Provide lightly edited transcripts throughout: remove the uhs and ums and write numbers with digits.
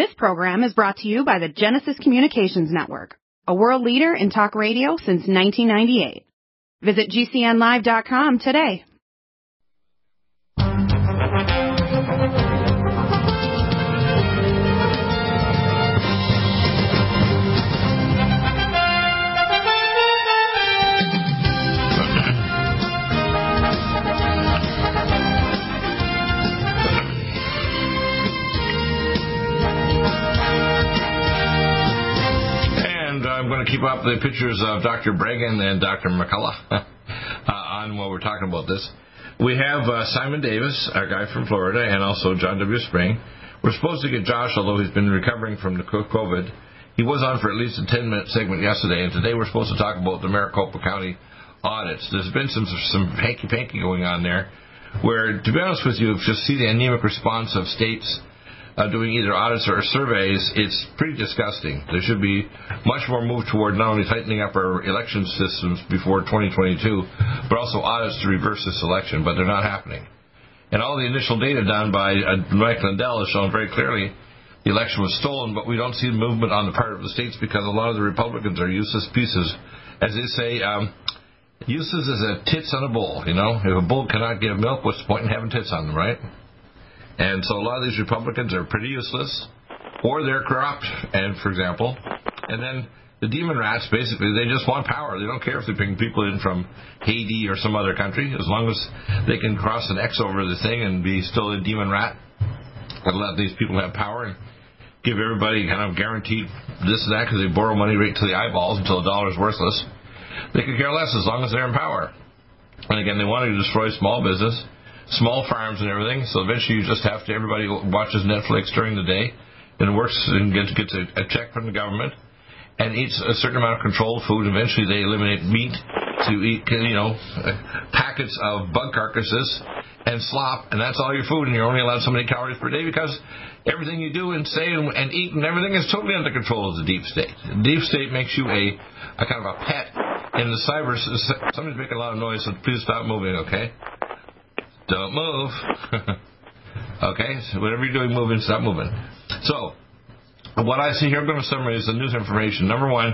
This program is brought to you by the Genesis Communications Network, a world leader in talk radio since 1998. Visit GCNlive.com today. I'm going to keep up the pictures of Dr. Bregan and Dr. McCullough on while we're talking about this. We have Simon Davis, our guy from Florida, and also John W. Spring. We're supposed to get Josh, although he's been recovering from the COVID. He was on for at least a 10-minute segment yesterday, and today we're supposed to talk about the Maricopa County audits. There's been some hanky-panky going on there, where, to be honest with you, if you see the anemic response of states doing either audits or surveys, it's pretty disgusting. There should be much more move toward not only tightening up our election systems before 2022, but also audits to reverse this election, but they're not happening. And all the initial data done by Mike Lindell has shown very clearly the election was stolen, but we don't see movement on the part of the states because a lot of the Republicans are useless pieces. As they say, useless as a tits on a bull, you know? If a bull cannot give milk, what's the point in having tits on them, right? And so a lot of these Republicans are pretty useless, or they're corrupt, and for example, and then the demon rats, basically, they just want power. They don't care if they're bringing people in from Haiti or some other country, as long as they can cross an X over the thing and be still a demon rat, and let these people have power and give everybody kind of guaranteed this and that because they borrow money right to the eyeballs until the dollar's worthless. They could care less as long as they're in power. And again, they want to destroy small business, small farms and everything, so eventually you just have to, everybody watches Netflix during the day and works and gets a check from the government and eats a certain amount of controlled food. Eventually they eliminate meat to eat, packets of bug carcasses and slop, and that's all your food, and you're only allowed so many calories per day because everything you do and say and eat and everything is totally under control of the deep state. The deep state makes you a kind of a pet in the cyber. Somebody's making a lot of noise, so please stop moving, okay? Don't move. Okay? So whatever you're doing, moving, stop moving. So, what I see here, I'm going to summarize the news information. Number one,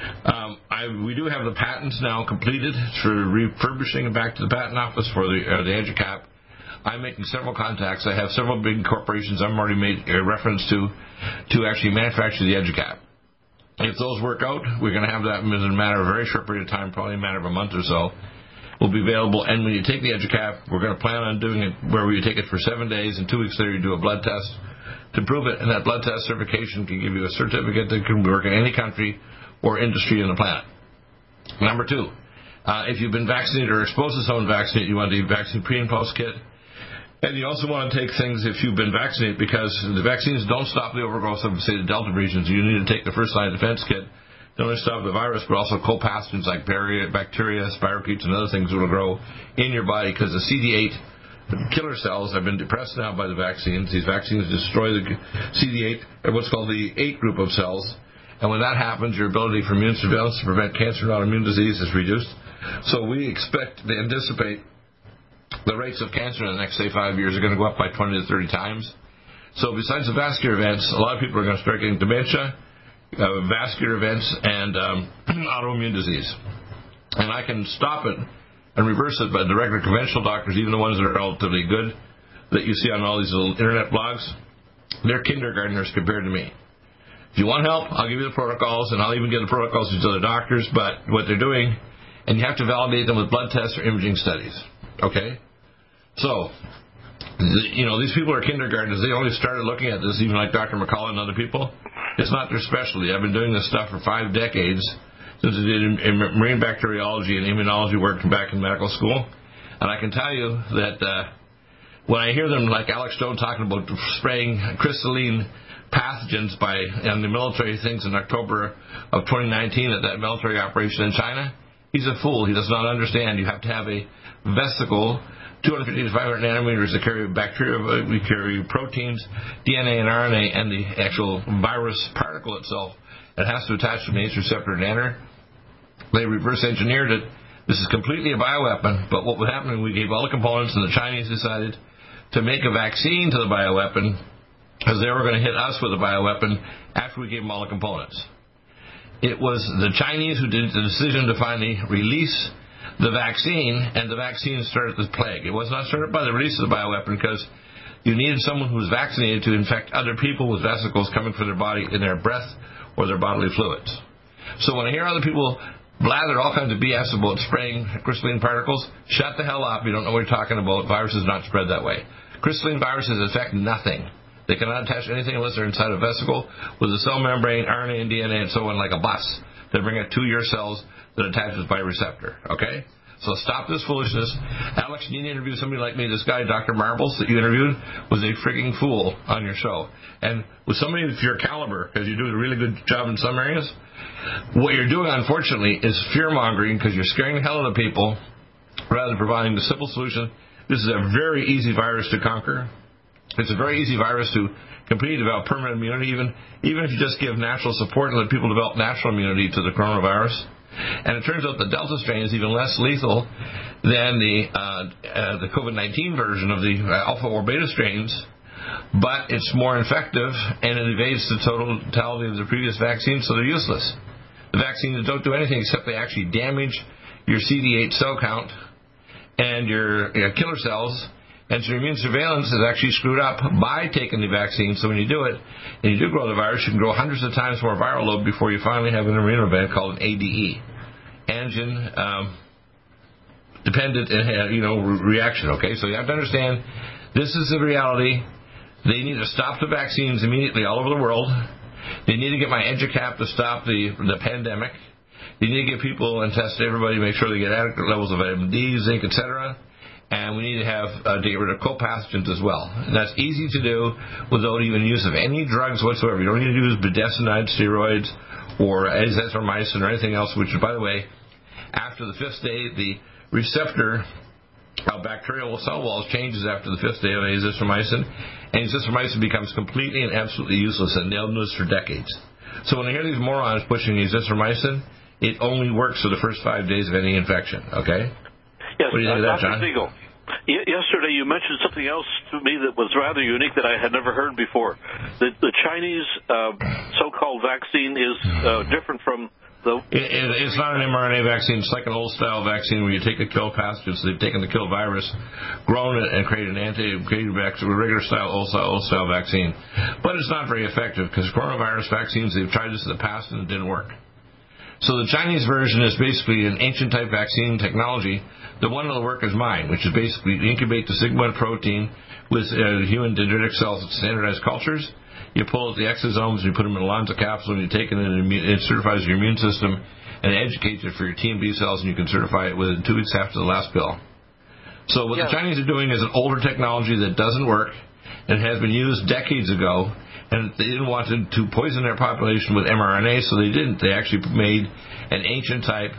we do have the patents now completed for refurbishing it back to the patent office for the EduCap. I'm making several contacts. I have several big corporations I've already made a reference to actually manufacture the EduCap. If those work out, we're going to have that in a matter of a very short period of time, probably a matter of a month or so. Will be available, and when you take the EduCap, we're going to plan on doing it where you take it for 7 days, and 2 weeks later you do a blood test to prove it, and that blood test certification can give you a certificate that can work in any country or industry on the planet. Number two, if you've been vaccinated or exposed to someone vaccinated, you want the vaccine pre- and post-kit. And you also want to take things if you've been vaccinated, because the vaccines don't stop the overgrowth of, say, the Delta regions. You need to take the first-line defense kit. Not only stop the virus, but also co-pathogens like bacteria, spirochetes, and other things that will grow in your body, because the CD8 killer cells have been depressed now by the vaccines. These vaccines destroy the CD8, or what's called the 8 group of cells. And when that happens, your ability for immune surveillance to prevent cancer and autoimmune disease is reduced. So we expect to anticipate the rates of cancer in the next, say, 5 years are going to go up by 20 to 30 times. So besides the vascular events, a lot of people are going to start getting dementia, vascular events, and autoimmune disease. And I can stop it and reverse it by the regular conventional doctors, even the ones that are relatively good, that you see on all these little internet blogs. They're kindergartners compared to me. If you want help, I'll give you the protocols, and I'll even give the protocols to other doctors, but what they're doing, and you have to validate them with blood tests or imaging studies. Okay? So, these people are kindergartners. They only started looking at this, even like Dr. McCullough and other people. It's not their specialty. I've been doing this stuff for 5 decades, since I did in marine bacteriology and immunology work back in medical school. And I can tell you that when I hear them, like Alex Stone, talking about spraying crystalline pathogens on the military things in October of 2019 at that military operation in China, he's a fool. He does not understand. You have to have a vesicle, 250 to 500 nanometers, that carry bacteria, we carry proteins, DNA and RNA, and the actual virus particle itself. It has to attach to an ACE receptor and enter. They reverse engineered it. This is completely a bioweapon, but what would happen, we gave all the components, and the Chinese decided to make a vaccine to the bioweapon as they were going to hit us with a bioweapon after we gave them all the components. It was the Chinese who did the decision to finally release the vaccine, and the vaccine started the plague. It was not started by the release of the bioweapon, because you needed someone who was vaccinated to infect other people with vesicles coming from their body in their breath or their bodily fluids. So when I hear other people blather all kinds of BS about spraying crystalline particles, shut the hell up. You don't know what you're talking about. Viruses not spread that way. Crystalline viruses affect nothing. They cannot attach anything unless they're inside a vesicle with a cell membrane, RNA and DNA, and so on, like a bus. They bring it to your cells that attaches by a receptor. Okay? So stop this foolishness. Alex, you need to interview somebody like me. This guy, Dr. Marbles, that you interviewed, was a frigging fool on your show. And with somebody of your caliber, because you do a really good job in some areas, what you're doing, unfortunately, is fear-mongering, because you're scaring the hell out of people rather than providing the simple solution. This is a very easy virus to conquer. It's a very easy virus to completely develop permanent immunity, even if you just give natural support and let people develop natural immunity to the coronavirus. And it turns out the Delta strain is even less lethal than the COVID-19 version of the Alpha or Beta strains, but it's more effective, and it evades the totality of the previous vaccines, so they're useless. The vaccines don't do anything except they actually damage your CD8 cell count and your killer cells, and so your immune surveillance is actually screwed up by taking the vaccine. So when you do it, and you do grow the virus, you can grow hundreds of times more viral load before you finally have an immune event called an ADE, antigen dependent reaction. Okay, so you have to understand this is the reality. They need to stop the vaccines immediately all over the world. They need to get my EduCap to stop the pandemic. They need to get people and test everybody, make sure they get adequate levels of vitamin D, zinc, etc. And we need to have to get rid of co-pathogens as well. And that's easy to do without even use of any drugs whatsoever. You don't need to use budesonide, steroids, or azithromycin or anything else, which, by the way, after the 5th day, the receptor of bacterial cell walls changes after the 5th day of azithromycin, and azithromycin becomes completely and absolutely useless, and they'll do this for decades. So when I hear these morons pushing azithromycin, it only works for the first 5 days of any infection, okay? Yes, what do you think of that, John? Dr. Siegel, yesterday you mentioned something else to me that was rather unique that I had never heard before. The Chinese so-called vaccine is different from the... It's not an mRNA vaccine. It's like an old-style vaccine where you take a kill pathogen. So they've taken the kill virus, grown it, and created a regular-style, old-style vaccine. But it's not very effective because coronavirus vaccines, they've tried this in the past and it didn't work. So the Chinese version is basically an ancient-type vaccine technology. The one that'll work is mine, which is basically incubate the sigmoid protein with human dendritic cells at standardized cultures. You pull out the exosomes, and you put them in a Lonza capsule, and you take it, and it certifies your immune system, and it educates it for your T and B cells, and you can certify it within 2 weeks after the last pill. So what the Chinese are doing is an older technology that doesn't work and has been used decades ago, and they didn't want to poison their population with mRNA, so they didn't. They actually made an ancient type,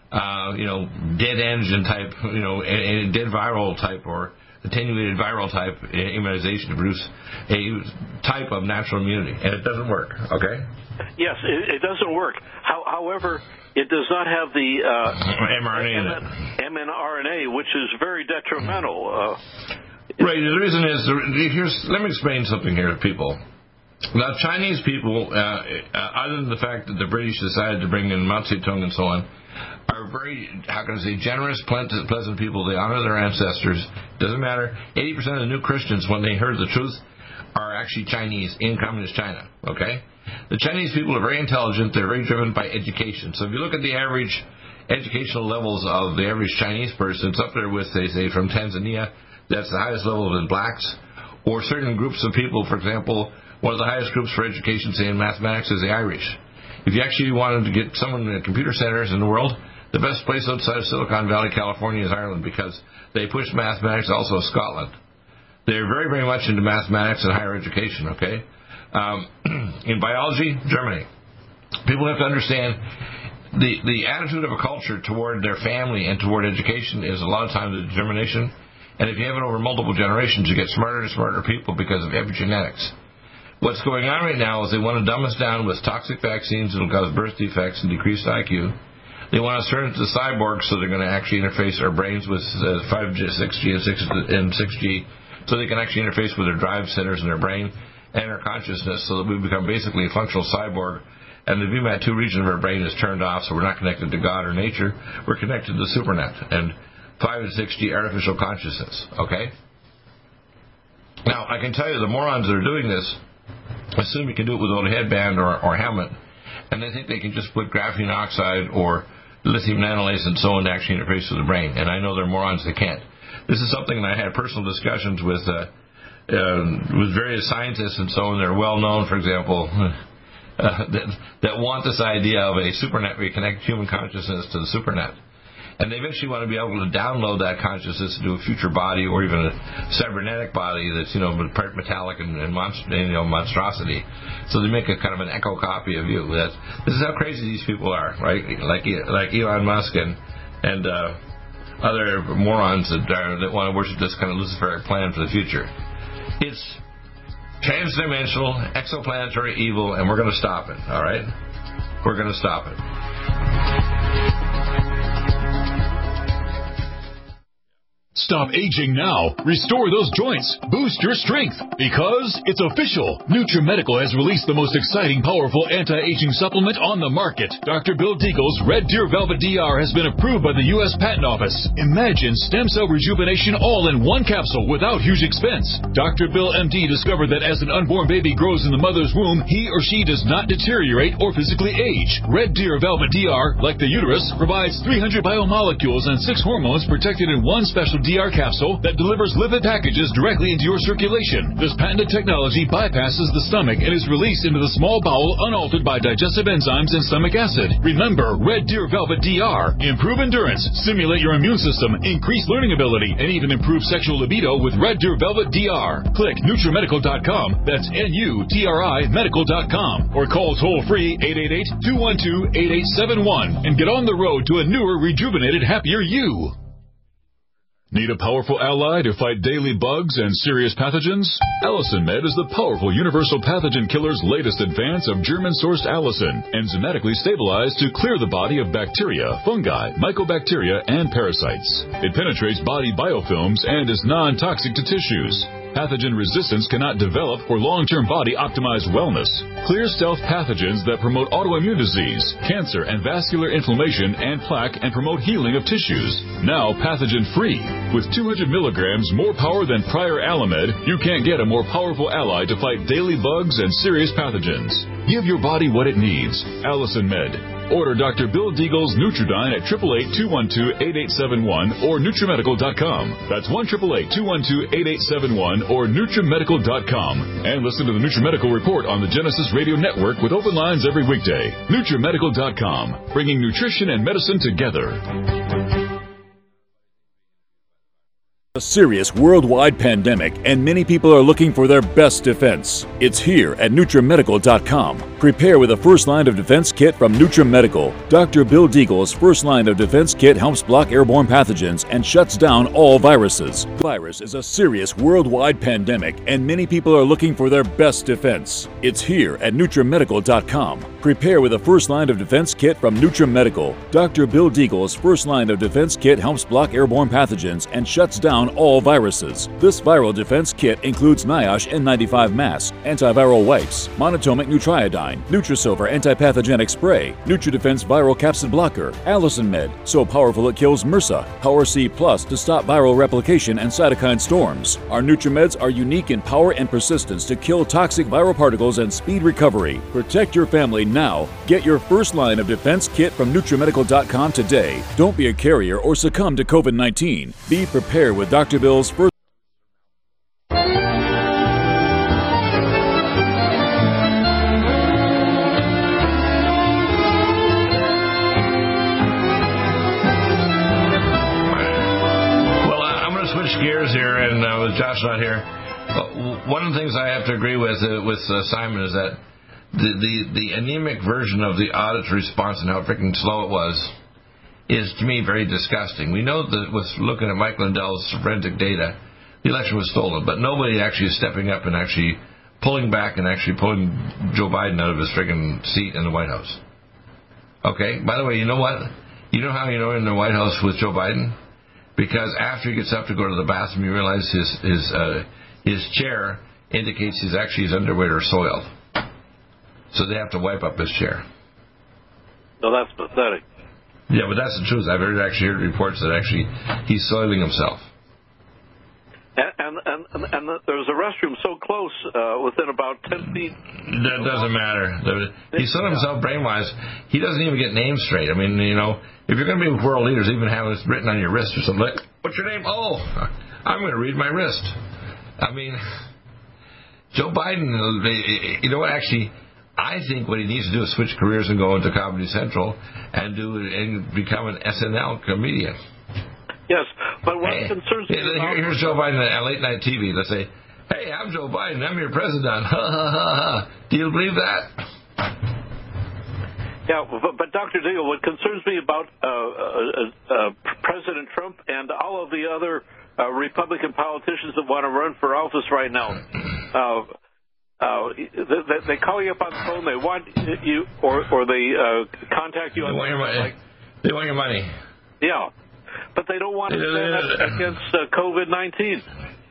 dead antigen type, a dead viral type or attenuated viral type immunization to produce a type of natural immunity, and it doesn't work, okay? Yes, it doesn't work. However, it does not have the mRNA in it. mRNA, which is very detrimental. Right, the reason is, let me explain something here to people. Now, Chinese people, other than the fact that the British decided to bring in Mao Zedong and so on, are very, generous, pleasant people. They honor their ancestors. Doesn't matter. 80% of the new Christians, when they heard the truth, are actually Chinese in communist China, okay? The Chinese people are very intelligent. They're very driven by education. So if you look at the average educational levels of the average Chinese person, it's up there with, say, from Tanzania. That's the highest level of blacks. Or certain groups of people, for example, one of the highest groups for education, say, in mathematics is the Irish. If you actually wanted to get someone in the computer centers in the world, the best place outside of Silicon Valley, California, is Ireland, because they push mathematics, also Scotland. They're very, very much into mathematics and higher education, okay? In biology, Germany. People have to understand the attitude of a culture toward their family and toward education is a lot of times a determination. And if you have it over multiple generations, you get smarter and smarter people because of epigenetics. What's going on right now is they want to dumb us down with toxic vaccines that will cause birth defects and decreased IQ. They want us to turn into cyborgs, so they're going to actually interface our brains with 5G, 6G, and 6G, so they can actually interface with their drive centers in their brain enter consciousness so that we become basically a functional cyborg, and the VMAT2 region of our brain is turned off, so we're not connected to God or nature. We're connected to the supernet and 5 and 6G artificial consciousness, okay? Now, I can tell you the morons that are doing this assume you can do it without a headband or helmet, and they think they can just put graphene oxide or lithium nanolase and so on to actually interface with the brain. And I know there are morons that can't. This is something that I had personal discussions with various scientists and so on. They're well known, for example, that want this idea of a supernet where you connect human consciousness to the supernet. And they eventually want to be able to download that consciousness into a future body or even a cybernetic body that's, part metallic and monstrosity. So they make a kind of an echo copy of you. This is how crazy these people are, right? Like Elon Musk and other morons that want to worship this kind of Luciferic plan for the future. It's transdimensional, exoplanetary evil, and we're going to stop it, all right? We're going to stop it. Stop aging now. Restore those joints. Boost your strength. Because it's official. NutriMedical has released the most exciting, powerful anti-aging supplement on the market. Dr. Bill Deagle's Red Deer Velvet DR has been approved by the U.S. Patent Office. Imagine stem cell rejuvenation all in one capsule without huge expense. Dr. Bill MD discovered that as an unborn baby grows in the mother's womb, he or she does not deteriorate or physically age. Red Deer Velvet DR, like the uterus, provides 300 biomolecules and 6 hormones protected in one special DR capsule that delivers lipid packages directly into your circulation. This patented technology bypasses the stomach and is released into the small bowel unaltered by digestive enzymes and stomach acid. Remember, Red Deer Velvet DR. Improve endurance, stimulate your immune system, increase learning ability, and even improve sexual libido with Red Deer Velvet DR. Click NutriMedical.com, that's NUTRI Medical.com, or call toll-free 888-212-8871 and get on the road to a newer, rejuvenated, happier you. Need a powerful ally to fight daily bugs and serious pathogens? Allicin Med is the powerful universal pathogen killer's latest advance of German-sourced allicin, enzymatically stabilized to clear the body of bacteria, fungi, mycobacteria, and parasites. It penetrates body biofilms and is non-toxic to tissues. Pathogen resistance cannot develop for long-term body-optimized wellness. Clear stealth pathogens that promote autoimmune disease, cancer, and vascular inflammation and plaque and promote healing of tissues. Now pathogen-free. With 200 milligrams more power than prior Alamed, you can't get a more powerful ally to fight daily bugs and serious pathogens. Give your body what it needs. Allicin Med. Order Dr. Bill Deagle's Nutridyne at 888-212-8871 or NutriMedical.com. That's 1-888-212-8871 or NutriMedical.com. And listen to the NutriMedical Report on the Genesis Radio Network with open lines every weekday. NutriMedical.com, bringing nutrition and medicine together. A serious worldwide pandemic, and many people are looking for their best defense. It's here at NutriMedical.com. Prepare with a first line of defense kit from NutriMedical. Dr. Bill Deagle's first line of defense kit helps block airborne pathogens and shuts down all viruses. The virus is a serious worldwide pandemic, and many people are looking for their best defense. It's here at NutriMedical.com. Prepare with a first line of defense kit from NutriMedical. Dr. Bill Deagle's first line of defense kit helps block airborne pathogens and shuts down all viruses. This viral defense kit includes NIOSH N95 mask, antiviral wipes, monotomic Nutriodine, Nutrisilver antipathogenic spray, NutriDefense viral capsid blocker, Allicin Med, so powerful it kills MRSA, Power C Plus to stop viral replication and cytokine storms. Our NutriMeds are unique in power and persistence to kill toxic viral particles and speed recovery. Protect your family now. Get your first line of defense kit from NutriMedical.com today. Don't be a carrier or succumb to COVID-19. Be prepared with Dr. Bill's first. Gears here, and with Josh not here, one of the things I have to agree with Simon is that the anemic version of the audit's response and how freaking slow it was is, to me, very disgusting. We know that with looking at Mike Lindell's forensic data, the election was stolen, but nobody actually is stepping up and actually pulling back and actually pulling Joe Biden out of his freaking seat in the White House. Okay? By the way, you know what? You know how you know in the White House with Joe Biden? Because after he gets up to go to the bathroom, you realize his chair indicates he's underweight or soiled. So they have to wipe up his chair. No, that's pathetic. Yeah, but that's the truth. I've actually heard reports that he's soiling himself. And there's a restroom so close, within about 10 feet. That doesn't matter. He's soiling himself brain-wise. He doesn't even get names straight. I mean, if you're going to be with world leaders, even have it written on your wrist or something, like, what's your name? Oh, I'm going to read my wrist. I mean, Joe Biden, actually, I think what he needs to do is switch careers and go into Comedy Central and become an SNL comedian. Yes, but what concerns me here's Joe Biden at late night TV. Let's say, "Hey, I'm Joe Biden. I'm your president." Ha ha ha ha. Do you believe that? Yeah, but Dr. Deagle, what concerns me about President Trump and all of the other Republican politicians that want to run for office right now. They call you up on the phone. They want you, or they contact you. They want your money. They want your money. Yeah, but they don't want to stand up against COVID-19.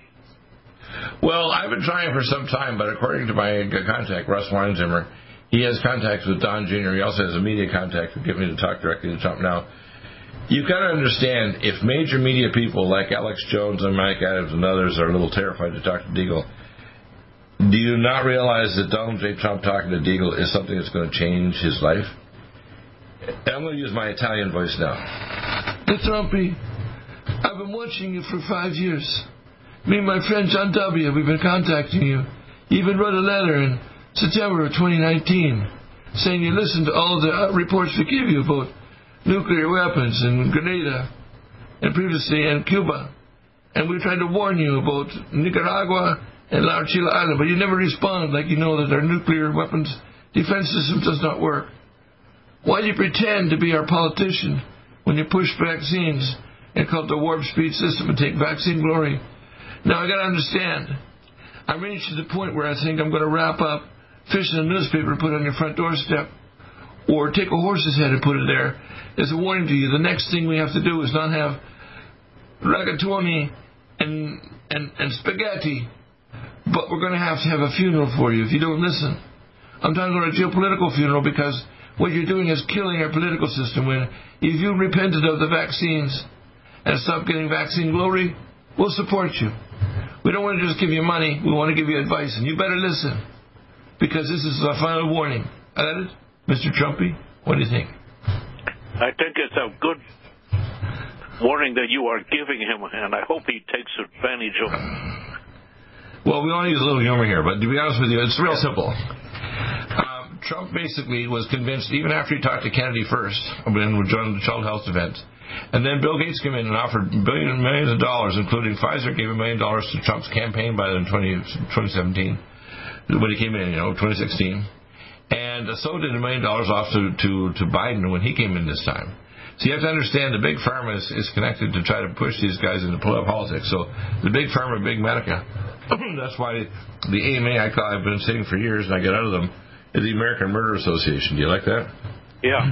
Well, I've been trying for some time, but according to my contact, Russ Weinzimmer, he has contacts with Don Jr. He also has a media contact who get me to talk directly to Trump. Now, you've got to understand, if major media people like Alex Jones and Mike Adams and others are a little terrified to talk to Deagle, do you not realize that Donald J. Trump talking to Deagle is something that's going to change his life? And I'm going to use my Italian voice now. Hey, Trumpy, I've been watching you for 5 years. Me and my friend John W., we've been contacting you. You even wrote a letter in September of 2019 saying you listened to all the reports we give you about nuclear weapons in Grenada and previously in Cuba. And we tried to warn you about Nicaragua and La Chile Island, but you never respond like you know that our nuclear weapons defense system does not work. Why do you pretend to be our politician when you push vaccines and call it the warp speed system and take vaccine glory? Now, I got to understand, I'm reached to the point where I think I'm going to wrap up fish in a newspaper and put it on your front doorstep, or take a horse's head and put it there as a warning to you. The next thing we have to do is not have rigatoni and spaghetti, but we're going to have a funeral for you if you don't listen. I'm talking about a geopolitical funeral, because what you're doing is killing our political system. When if you repented of the vaccines and stopped getting vaccine glory, we'll support you. We don't want to just give you money. We want to give you advice, and you better listen, because this is a final warning. That it, Mr. Trumpy? What do you think? I think it's a good warning that you are giving him, and I hope he takes advantage of it. Well, we want to use a little humor here, but to be honest with you, it's real simple. Trump basically was convinced, even after he talked to Kennedy first, when we joined the Child Health event, and then Bill Gates came in and offered millions of dollars, including Pfizer gave $1 million to Trump's campaign by in 2017, when he came in, 2016. And so did $1 million off to Biden when he came in this time. So you have to understand the big pharma is connected to try to push these guys into politics. So the big pharma, big medica, that's why the AMA I've been saying for years, and I get out of them, is the American Murder Association. Do you like that? Yeah.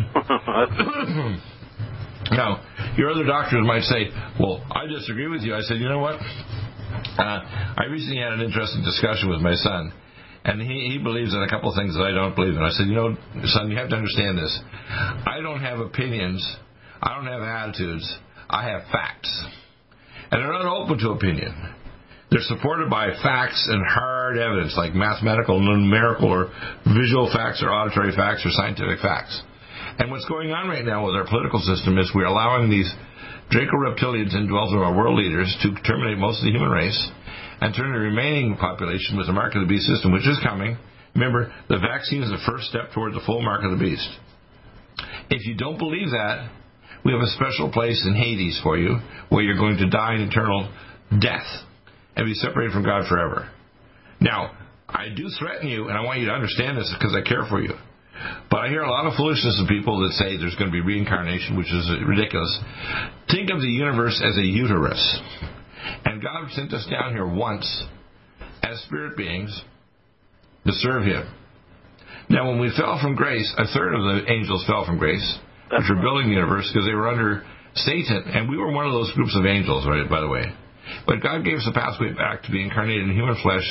Now, your other doctors might say, well, I disagree with you. I said, you know what? I recently had an interesting discussion with my son, and he believes in a couple of things that I don't believe in. I said, son, you have to understand this. I don't have opinions. I don't have attitudes. I have facts. And they're not open to opinion. They're supported by facts and hard evidence, like mathematical, numerical, or visual facts, or auditory facts, or scientific facts. And what's going on right now with our political system is we're allowing these Draco-reptilians and dwellers of our world leaders to terminate most of the human race and turn the remaining population with the mark of the beast system, which is coming. Remember, the vaccine is the first step toward the full mark of the beast. If you don't believe that, we have a special place in Hades for you, where you're going to die in eternal death and be separated from God forever. Now, I do threaten you, and I want you to understand this because I care for you. But I hear a lot of foolishness of people that say there's going to be reincarnation, which is ridiculous. Think of the universe as a uterus. And God sent us down here once as spirit beings to serve Him. Now, when we fell from grace, a third of the angels fell from grace, which were building the universe, because they were under Satan. And we were one of those groups of angels, right, by the way. But God gave us a pathway back to be incarnated in human flesh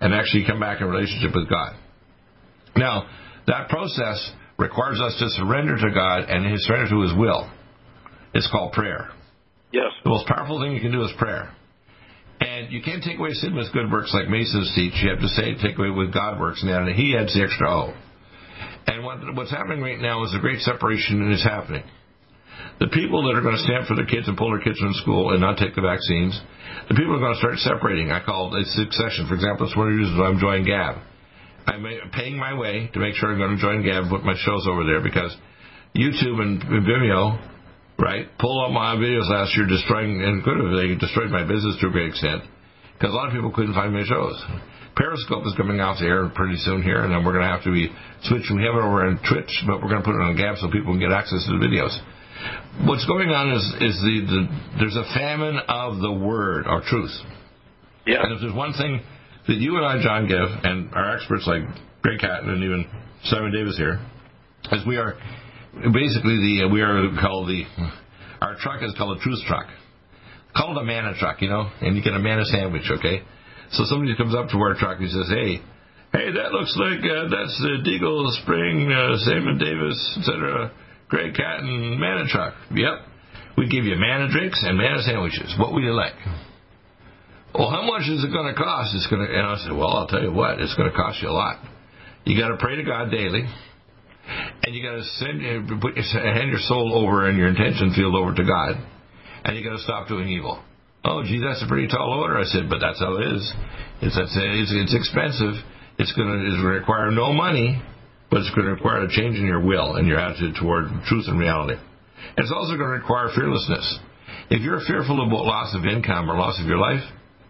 and actually come back in relationship with God. Now, that process requires us to surrender to God and surrender to His will. It's called prayer. Yes. The most powerful thing you can do is prayer. And you can't take away sin with good works like Masons teach. You have to say, take away with God works, and He adds the extra O. And what's happening right now is a great separation is happening. The people that are going to stand for their kids and pull their kids from school and not take the vaccines, the people are going to start separating. I call it succession. For example, it's one of the reasons why I'm joining Gab. I'm paying my way to make sure I'm going to join Gab and put my shows over there because YouTube and Vimeo, right, pulled up my videos last year they destroyed my business to a great extent because a lot of people couldn't find my shows. Periscope is coming off the air pretty soon here, and then we're going to have to be switching. We have it over on Twitch, but we're going to put it on Gab so people can get access to the videos. What's going on is there's a famine of the word or truth. Yeah. And if there's one thing that you and I, John, give, and our experts like Greg Catton and even Simon Davis here, is we are basically our truck is called a truth truck. Call it a manna truck, and you get a manna sandwich, okay? So somebody comes up to our truck and says, hey, that looks like that's the Deagle Spring, Simon Davis, etc., Greg Catton manna truck. Yep. We give you manna drinks and manna sandwiches. What would you like? Well, how much is it going to cost? And I said, well, I'll tell you what, it's going to cost you a lot. You got to pray to God daily, and you got to hand your soul over and your intention field over to God, and you got to stop doing evil. Oh, gee, that's a pretty tall order. I said, but that's how it is. It's expensive. It's going to require no money, but it's going to require a change in your will and your attitude toward truth and reality. And it's also going to require fearlessness. If you're fearful about loss of income or loss of your life,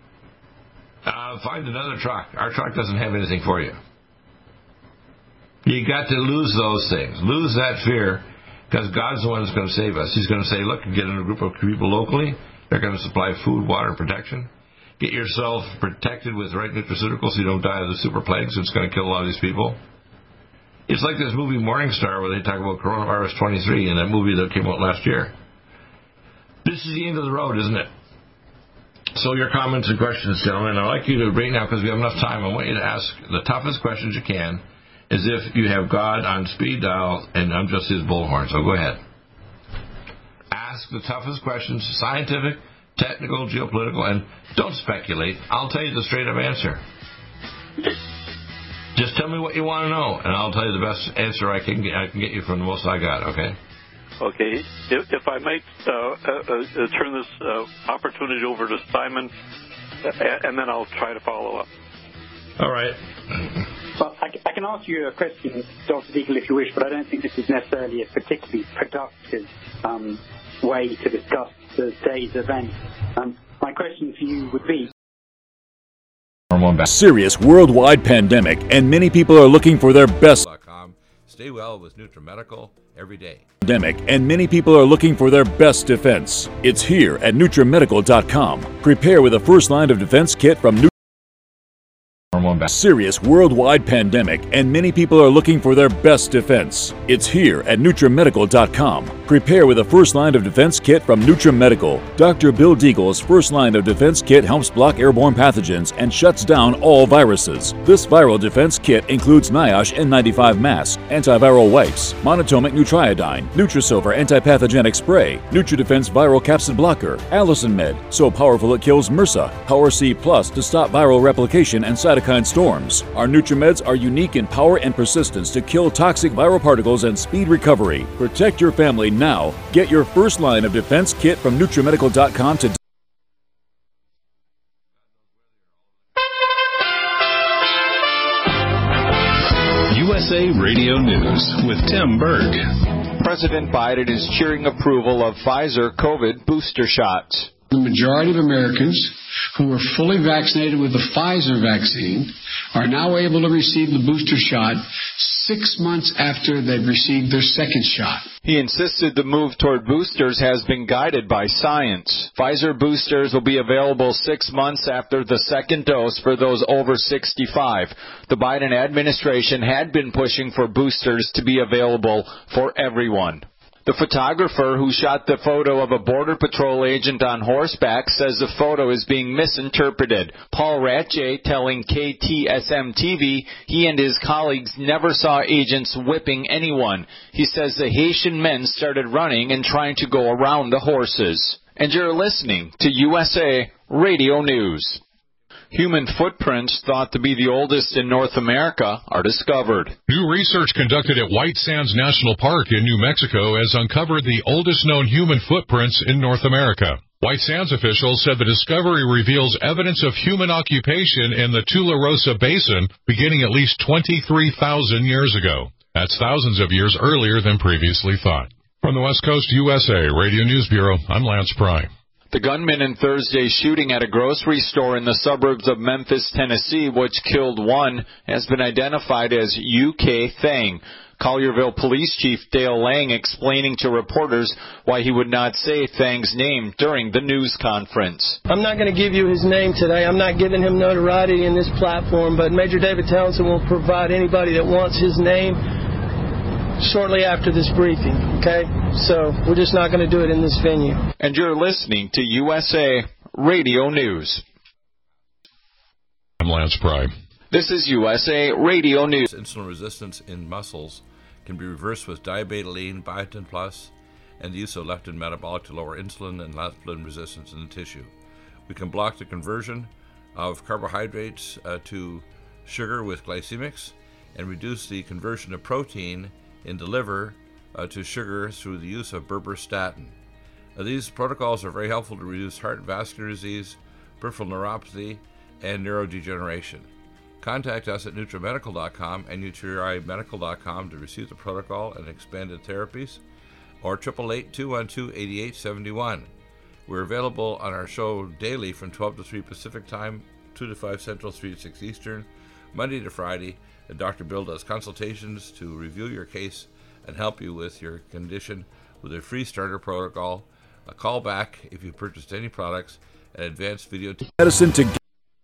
find another truck. Our truck doesn't have anything for you. You got to lose those things. Lose that fear, because God's the one that's going to save us. He's going to say, look, get in a group of people locally. They're going to supply food, water, and protection. Get yourself protected with the right nutraceuticals so you don't die of the super plagues that's going to kill a lot of these people. It's like this movie Morning Star where they talk about coronavirus 23 in that movie that came out last year. This is the end of the road, isn't it? So your comments and questions, gentlemen, I'd like you to, right now, because we have enough time, I want you to ask the toughest questions you can, as if you have God on speed dial and I'm just his bullhorn. So go ahead. Ask the toughest questions, scientific, technical, geopolitical, and don't speculate. I'll tell you the straight-up answer. Just tell me what you want to know, and I'll tell you the best answer I can get you from the most I got, okay? Okay. If I might turn this opportunity over to Simon, and then I'll try to follow up. All right. Well, I can ask you a question, Dr. Deagle, if you wish, but I don't think this is necessarily a particularly productive way to discuss today's event. My question for you would be... Serious worldwide pandemic, and many people are looking for their best. Stay well with NutriMedical every day. Pandemic, and many people are looking for their best defense. It's here at NutriMedical.com. Prepare with a first line of defense kit from Serious worldwide pandemic, and many people are looking for their best defense. It's here at NutriMedical.com. Prepare with a first line of defense kit from NutriMedical. Dr. Bill Deagle's first line of defense kit helps block airborne pathogens and shuts down all viruses. This viral defense kit includes NIOSH N95 mask, antiviral wipes, monatomic Nutriodine, Nutrisilver antipathogenic spray, NutriDefense viral capsid blocker, Allison Med, so powerful it kills MRSA, Power C Plus to stop viral replication and cytokine storms. Our NutriMeds are unique in power and persistence to kill toxic viral particles and speed recovery. Protect your family now. Get your first line of defense kit from NutriMedical.com today. USA Radio News with Tim Berg. President Biden is cheering approval of Pfizer COVID booster shots. The majority of Americans who were fully vaccinated with the Pfizer vaccine are now able to receive the booster shot 6 months after they've received their second shot. He insisted the move toward boosters has been guided by science. Pfizer boosters will be available 6 months after the second dose for those over 65. The Biden administration had been pushing for boosters to be available for everyone. The photographer who shot the photo of a Border Patrol agent on horseback says the photo is being misinterpreted. Paul Ratje telling KTSM-TV he and his colleagues never saw agents whipping anyone. He says the Haitian men started running and trying to go around the horses. And you're listening to USA Radio News. Human footprints thought to be the oldest in North America are discovered. New research conducted at White Sands National Park in New Mexico has uncovered the oldest known human footprints in North America. White Sands officials said the discovery reveals evidence of human occupation in the Tularosa Basin beginning at least 23,000 years ago. That's thousands of years earlier than previously thought. From the West Coast USA Radio News Bureau, I'm Lance Pry. The gunman in Thursday's shooting at a grocery store in the suburbs of Memphis, Tennessee, which killed one, has been identified as UK Thang. Collierville Police Chief Dale Lang explaining to reporters why he would not say Thang's name during the news conference. I'm not going to give you his name today. I'm not giving him notoriety in this platform, but Major David Townsend will provide anybody that wants his name shortly after this briefing, okay? So we're just not going to do it in this venue. And you're listening to USA Radio News. I'm Lance Pry. This is USA Radio News. Insulin resistance in muscles can be reversed with diabetoline, biotin plus, and the use of leptin metabolic to lower insulin and leptin resistance in the tissue. We can block the conversion of carbohydrates to sugar with glycemics and reduce the conversion of protein in the liver to sugar through the use of berberstatin. These protocols are very helpful to reduce heart and vascular disease, peripheral neuropathy, and neurodegeneration. Contact us at NutriMedical.com and NutriMedical.com to receive the protocol and expanded therapies, or 888-212-8871. We're available on our show daily from 12 to 3 Pacific Time, 2 to 5 Central, 3 to 6 Eastern, Monday to Friday. Dr. Bill does consultations to review your case and help you with your condition with a free starter protocol. A call back if you purchased any products and advanced video medicine to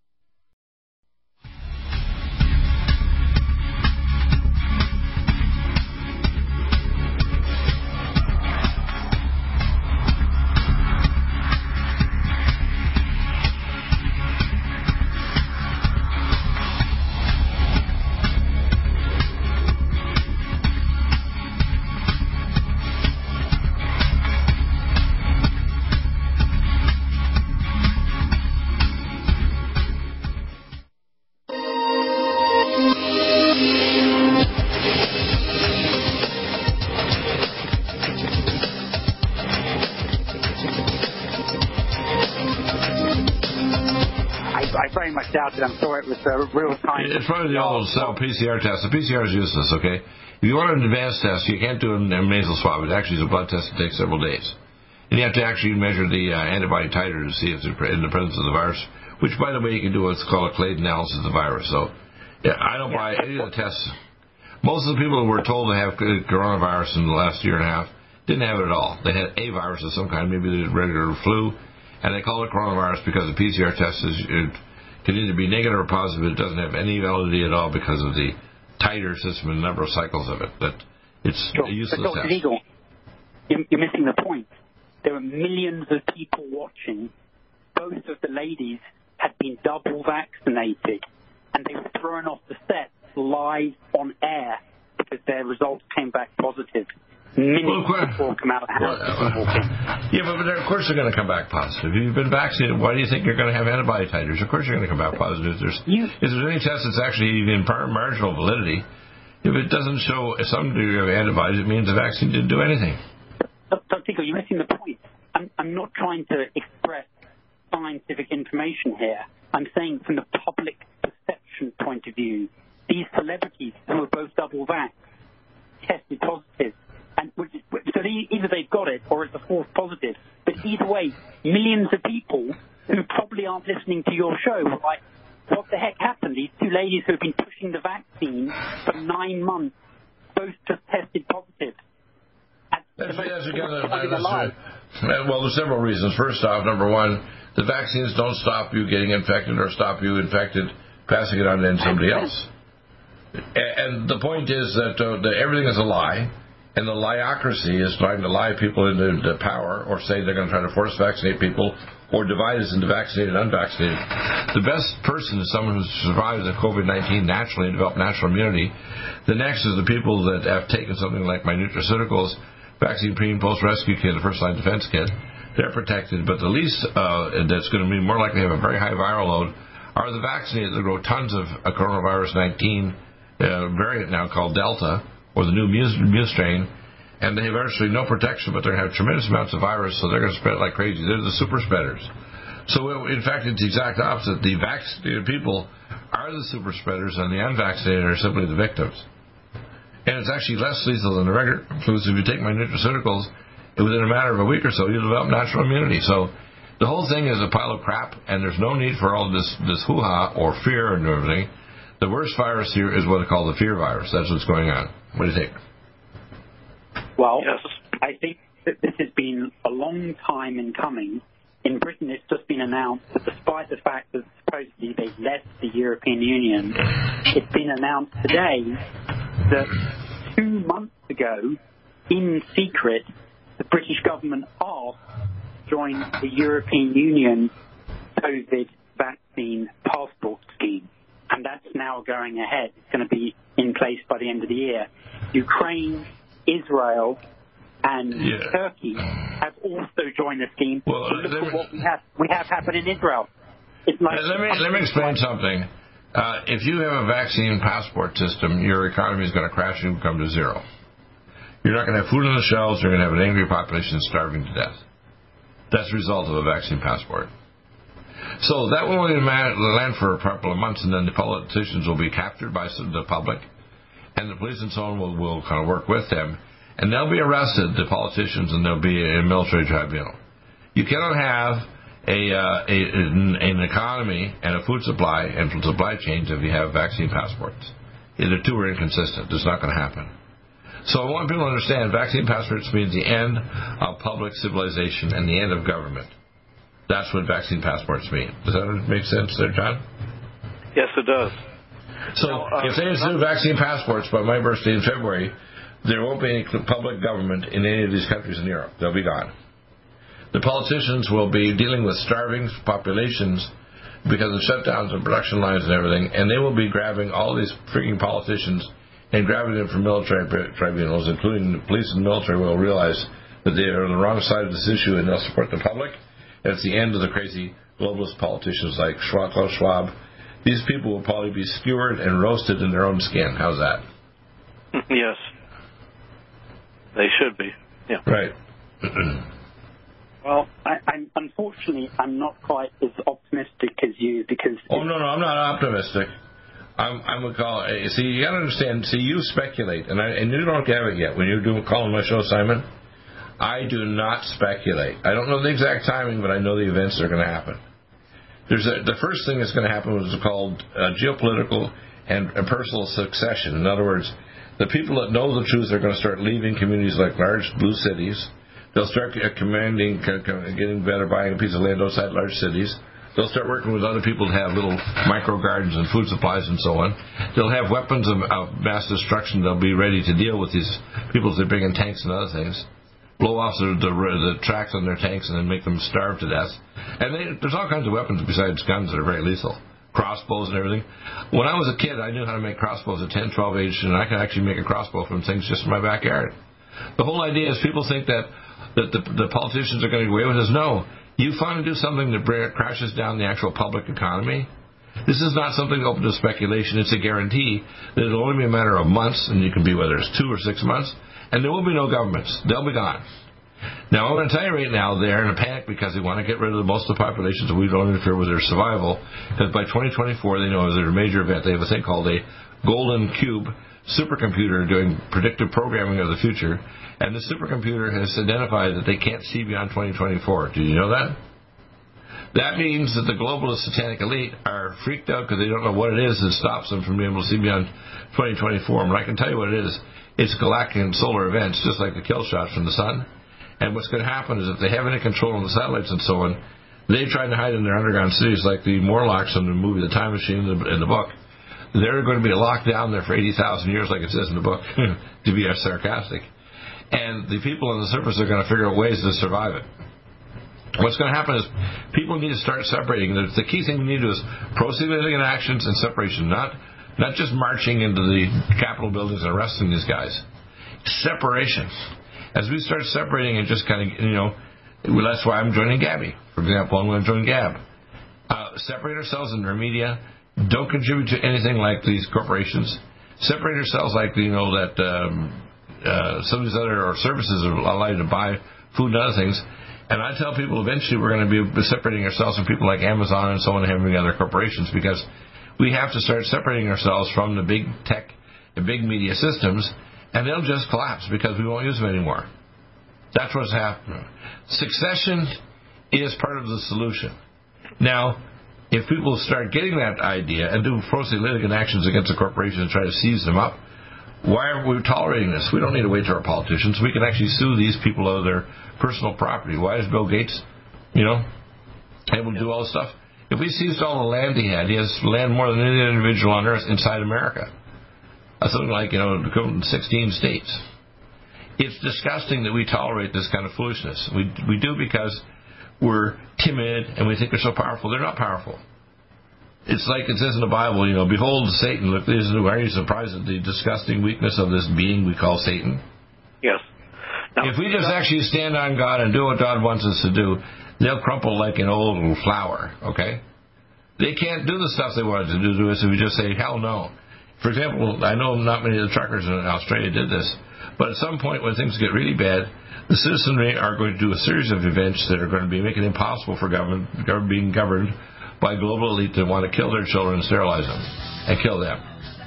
I'm sure it was real time. It's probably the old cell PCR test. The PCR is useless, okay? If you want an advanced test, you can't do a nasal swab. It actually is a blood test that takes several days. And you have to actually measure the antibody titer to see if it's in the presence of the virus, which, by the way, you can do what's called a clade analysis of the virus. So, yeah, I don't buy any of the tests. Most of the people who were told to have coronavirus in the last year and a half didn't have it at all. They had a virus of some kind, maybe the regular flu, and they call it coronavirus because the PCR test is... can either be negative or positive. It doesn't have any validity at all because of the titer system and the number of cycles of it. But it's a useless but Dr. Deagle, you're missing the point. There are millions of people watching. Both of the ladies had been double vaccinated, and they were thrown off the set live on air because their results came back positive. Minutes before come out of the house. Yeah, but of course they're going to come back positive. If you've been vaccinated, why do you think you're going to have antibody titers? Of course you're going to come back positive. If there's any test that's actually even marginal validity, if it doesn't show some degree of antibodies, it means the vaccine didn't do anything. Dr. Deagle, you're missing the point. I'm not trying to express scientific information here. I'm saying from the public perception point of view, these celebrities who are both double vaxxed tested positive. And so either they've got it or it's a false positive. But either way, millions of people who probably aren't listening to your show are like, what the heck happened? These two ladies who have been pushing the vaccine for 9 months both just tested positive. Well, there's several reasons. First off, number one, the vaccines don't stop you getting infected or stop you infected passing it on to somebody else. And the point is that everything is a lie. And the liocracy is trying to lie people into power or say they're going to try to force vaccinate people or divide us into vaccinated and unvaccinated. The best person is someone who survives the COVID-19 naturally and developed natural immunity. The next is the people that have taken something like my nutraceuticals, vaccine pre- and post-rescue kit, the first-line defense kit. They're protected, but the least that's going to be more likely to have a very high viral load are the vaccinated that grow tons of coronavirus 19 variant now called Delta, or the new mu strain, and they have virtually no protection, but they're going to have tremendous amounts of virus, so they're going to spread like crazy. They're the super spreaders. So, in fact, it's the exact opposite. The vaccinated people are the super spreaders, and the unvaccinated are simply the victims. And it's actually less lethal than the regular flu. If you take my nutraceuticals, within a matter of a week or so, you develop natural immunity. So the whole thing is a pile of crap, and there's no need for all this hoo-ha or fear and everything. The worst virus here is what they call the fear virus. That's what's going on. What do you think? Well, yes. I think that this has been a long time in coming. In Britain, it's just been announced that despite the fact that supposedly they've left the European Union, it's been announced today that 2 months ago, in secret, the British government asked to join the European Union COVID vaccine passport scheme. And that's now going ahead. It's going to be in place by the end of the year. Ukraine, Israel, and Turkey have also joined the scheme. Well, look at what we have happen in Israel. It's like let me explain something. If you have a vaccine passport system, your economy is going to crash and come to zero. You're not going to have food on the shelves. You're going to have an angry population starving to death. That's the result of a vaccine passport. So that will only land for a couple of months, and then the politicians will be captured by the public, and the police and so on will kind of work with them, and they'll be arrested, the politicians, and there'll be a military tribunal. You cannot have an economy and a food supply and supply chains if you have vaccine passports. The two are inconsistent. It's not going to happen. So I want people to understand vaccine passports means the end of public civilization and the end of government. That's what vaccine passports mean. Does that make sense there, John? Yes, it does. So if they do vaccine passports by my birthday in February, there won't be any public government in any of these countries in Europe. They'll be gone. The politicians will be dealing with starving populations because of shutdowns and production lines and everything, and they will be grabbing all these freaking politicians and grabbing them from military tribunals, including the police and military will realize that they are on the wrong side of this issue and they'll support the public. It's the end of the crazy globalist politicians like Klaus Schwab. These people will probably be skewered and roasted in their own skin. How's that? Yes. They should be. Yeah. Right. Well, unfortunately, I'm not quite as optimistic as you because... Oh, no, I'm not optimistic. I'm going to call... See, you got to understand. See, you speculate, and you don't have it yet. When you're calling my show, Simon, I do not speculate. I don't know the exact timing, but I know the events that are going to happen. The first thing that's going to happen is called geopolitical and personal succession. In other words, the people that know the truth are going to start leaving communities like large blue cities. They'll start getting better, buying a piece of land outside large cities. They'll start working with other people to have little micro gardens and food supplies and so on. They'll have weapons of mass destruction. They'll be ready to deal with these people that bring in tanks and other things. Blow off the tracks on their tanks and then make them starve to death. And there's all kinds of weapons besides guns that are very lethal. Crossbows and everything. When I was a kid, I knew how to make crossbows at 10, 12 age, and I could actually make a crossbow from things just in my backyard. The whole idea is people think that the politicians are going to get away with this. No. You finally do something that crashes down the actual public economy. This is not something open to speculation. It's a guarantee that it'll only be a matter of months, and you can be whether it's 2 or 6 months, and there will be no governments. They'll be gone. Now, I'm going to tell you right now, they're in a panic because they want to get rid of most of the population so we don't interfere with their survival. Because by 2024, they know there's a major event. They have a thing called a Golden Cube supercomputer doing predictive programming of the future. And the supercomputer has identified that they can't see beyond 2024. Do you know that? That means that the globalist satanic elite are freaked out because they don't know what it is that stops them from being able to see beyond 2024. And I can tell you what it is. It's galactic and solar events, just like the kill shots from the sun. And what's going to happen is if they have any control on the satellites and so on, they try to hide in their underground cities like the Morlocks in the movie The Time Machine in the book. They're going to be locked down there for 80,000 years, like it says in the book, to be sarcastic. And the people on the surface are going to figure out ways to survive it. What's going to happen is people need to start separating. The key thing we need to do is pro-significant actions and separation, not just marching into the Capitol buildings and arresting these guys. Separation. As we start separating and just kind of, that's why I'm joining Gabby. For example, I'm going to join Gab. Separate ourselves in our media. Don't contribute to anything like these corporations. Separate ourselves like, that some of these other services are allowed to buy food and other things. And I tell people eventually we're going to be separating ourselves from people like Amazon and so on and having other corporations, because we have to start separating ourselves from the big tech, the big media systems, and they'll just collapse because we won't use them anymore. That's what's happening. Succession is part of the solution. Now, if people start getting that idea and do pro-significant actions against the corporations and try to seize them up, why are we tolerating this? We don't need to wait to our politicians. We can actually sue these people out of their personal property. Why is Bill Gates, able to do all this stuff? If we seized all the land he has land more than any individual on earth inside America. That's something like, equivalent to 16 states. It's disgusting that we tolerate this kind of foolishness. We do because we're timid and we think they're so powerful. They're not powerful. It's like it says in the Bible, behold Satan. Look, are you surprised at the disgusting weakness of this being we call Satan? Yes. Now, if we just actually stand on God and do what God wants us to do, they'll crumple like an old flower, okay? They can't do the stuff they wanted to do to us if we just say, hell no. For example, I know not many of the truckers in Australia did this, but at some point when things get really bad, the citizenry are going to do a series of events that are going to be making it impossible for government being governed by global elite that want to kill their children and sterilize them and kill them.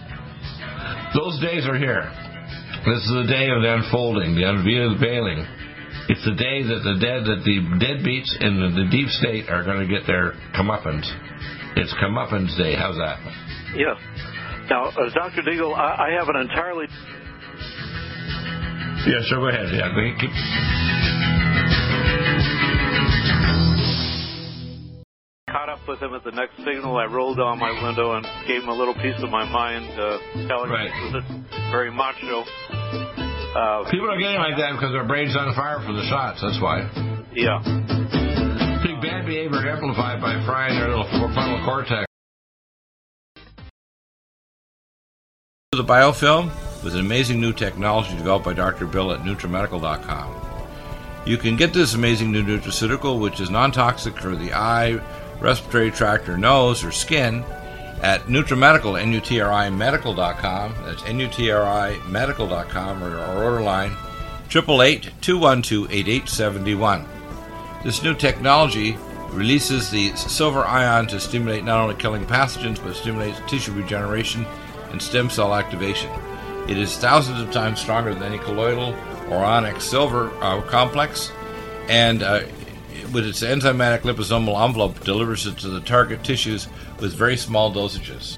Those days are here. This is the day of the unfolding, the unveiling. It's the day that the deadbeats in the deep state are going to get their comeuppance. It's comeuppance day. How's that? Yes. Now, Dr. Deagle, I have an entirely... Yeah, sure, go ahead. Yeah, go ahead. Keep... Caught up with him at the next signal. I rolled down my window and gave him a little piece of my mind, telling him that it's very macho. People are getting like that because their brain's on fire from the shots. That's why. Yeah. Big bad behavior amplified by frying their little frontal cortex. The biofilm was an amazing new technology developed by Dr. Bill at NutriMedical.com. You can get this amazing new nutraceutical, which is non-toxic for the eye, respiratory tract, or nose, or skin, at NutriMedical, NutriMedical.com. That's NutriMedical.com, or our order line, 888-212-8871. This new technology releases the silver ion to stimulate not only killing pathogens, but stimulates tissue regeneration and stem cell activation. It is thousands of times stronger than any colloidal or onyx silver complex, and with its enzymatic liposomal envelope, delivers it to the target tissues with very small dosages.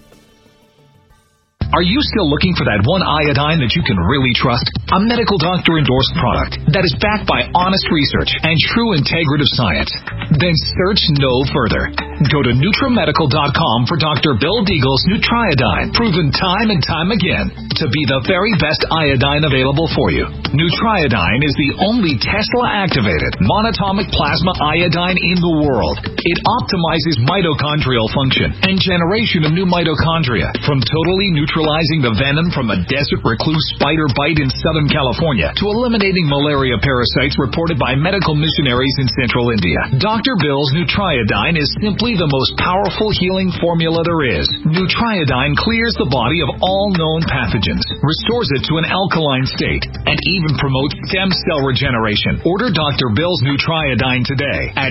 Are you still looking for that one iodine that you can really trust? A medical doctor endorsed product that is backed by honest research and true integrative science? Then search no further. Go to NutriMedical.com for Dr. Bill Deagle's Nutriodine, proven time and time again to be the very best iodine available for you. Nutriodine is the only Tesla-activated monatomic plasma iodine in the world. It optimizes mitochondrial function and generation of new mitochondria, from totally neutralizing the venom from a desert recluse spider bite in Southern California to eliminating malaria parasites reported by medical missionaries in Central India. Dr. Bill's Nutriodine is simply the most powerful healing formula there is. Nutriodine clears the body of all known pathogens, restores it to an alkaline state, and even promotes stem cell regeneration. Order Dr. Bill's Nutriodine today at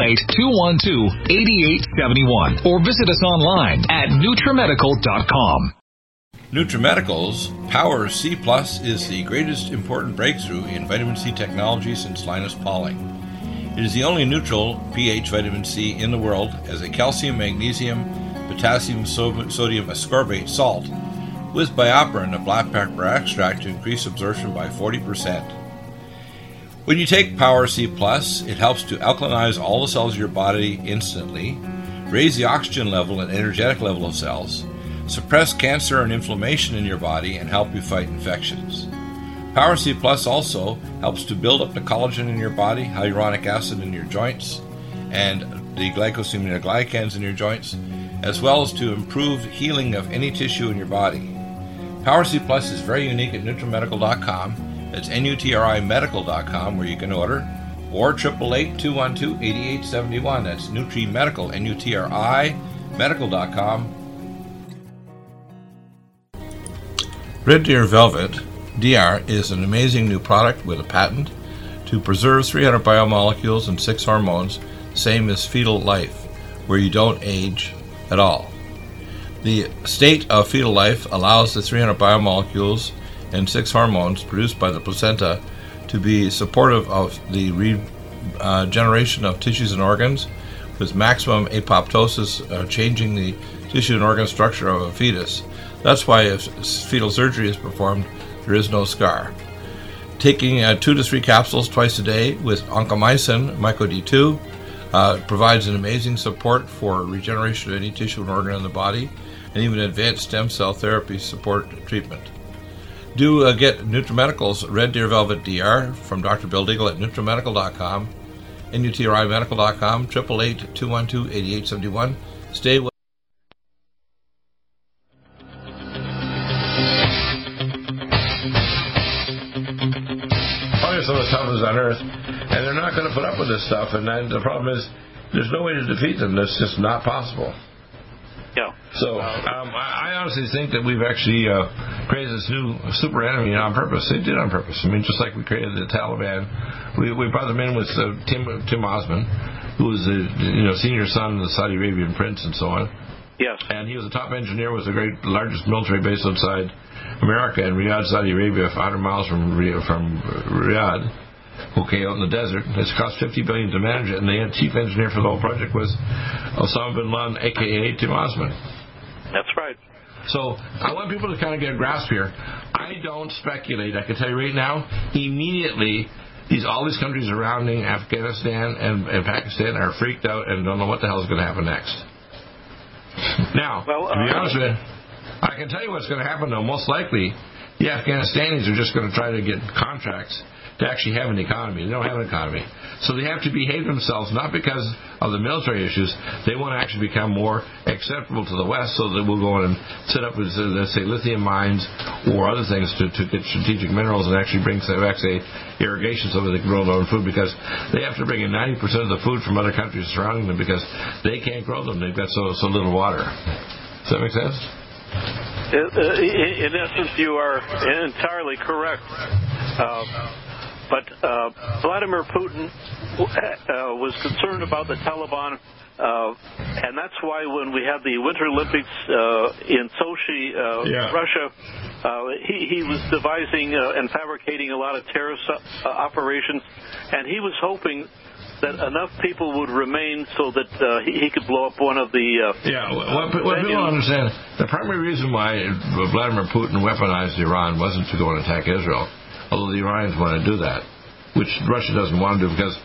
888-212-8871 or visit us online at NutriMedical.com. NutriMedical's Power C Plus is the greatest important breakthrough in vitamin C technology since Linus Pauling. It is the only neutral pH vitamin C in the world as a calcium, magnesium, potassium, sodium ascorbate salt with BioPerine, a black pepper extract, to increase absorption by 40%. When you take Power C Plus, it helps to alkalinize all the cells of your body instantly, raise the oxygen level and energetic level of cells, suppress cancer and inflammation in your body, and help you fight infections. Power C Plus also helps to build up the collagen in your body, hyaluronic acid in your joints, and the glycosaminoglycans in your joints, as well as to improve healing of any tissue in your body. Power C Plus is very unique at NutriMedical.com. It's NutriMedical.com where you can order, or 888-212-8871. That's NutriMedical, NUTRI, medical.com. Red Deer Velvet DR is an amazing new product with a patent to preserve 300 biomolecules and 6 hormones, same as fetal life, where you don't age at all. The state of fetal life allows the 300 biomolecules and 6 hormones produced by the placenta to be supportive of the regeneration of tissues and organs, with maximum apoptosis, changing the tissue and organ structure of a fetus. That's why if fetal surgery is performed, there is no scar. Taking 2 to 3 capsules twice a day with oncomycin, MycoD2, provides an amazing support for regeneration of any tissue and organ in the body, and even advanced stem cell therapy support treatment. Do get NutriMedical's Red Deer Velvet DR from Dr. Bill Deagle at NutriMedical.com, NUTRIMedical.com, 888-212-8871. Stay with some of the toughest on earth, and they're not going to put up with this stuff, and then the problem is there's no way to defeat them. That's just not possible. Yeah. So I honestly think that we've actually created this new super enemy on purpose. They did on purpose. I mean, just like we created the Taliban, we brought them in with Tim Osman, who was the senior son of the Saudi Arabian prince and so on. Yes. And he was a top engineer with the largest military base outside America in Riyadh, Saudi Arabia, 500 miles from Riyadh. Okay, out in the desert. It's cost $50 billion to manage it, and the chief engineer for the whole project was Osama bin Laden, a.k.a. Tim Osman. That's right. So I want people to kind of get a grasp here. I don't speculate. I can tell you right now, immediately, all these countries surrounding Afghanistan and Pakistan are freaked out and don't know what the hell is going to happen next. Now, to be honest with you, I can tell you what's going to happen, though. Most likely, the Afghanistanis are just going to try to get contracts to actually have an economy. They don't have an economy. So they have to behave themselves, not because of the military issues. They want to actually become more acceptable to the West so that we'll go in and set up, let's say, lithium mines or other things to get strategic minerals and actually bring, say, irrigation so that they can grow their own food, because they have to bring in 90% of the food from other countries surrounding them because they can't grow them. They've got so little water. Does that make sense? In essence, you are entirely correct. But Vladimir Putin was concerned about the Taliban, and that's why when we had the Winter Olympics in Sochi, Russia, he was devising and fabricating a lot of terrorist operations, and he was hoping that enough people would remain so that he could blow up one of the... what people don't understand, the primary reason why Vladimir Putin weaponized Iran wasn't to go and attack Israel, although the Iranians want to do that, which Russia doesn't want to do, because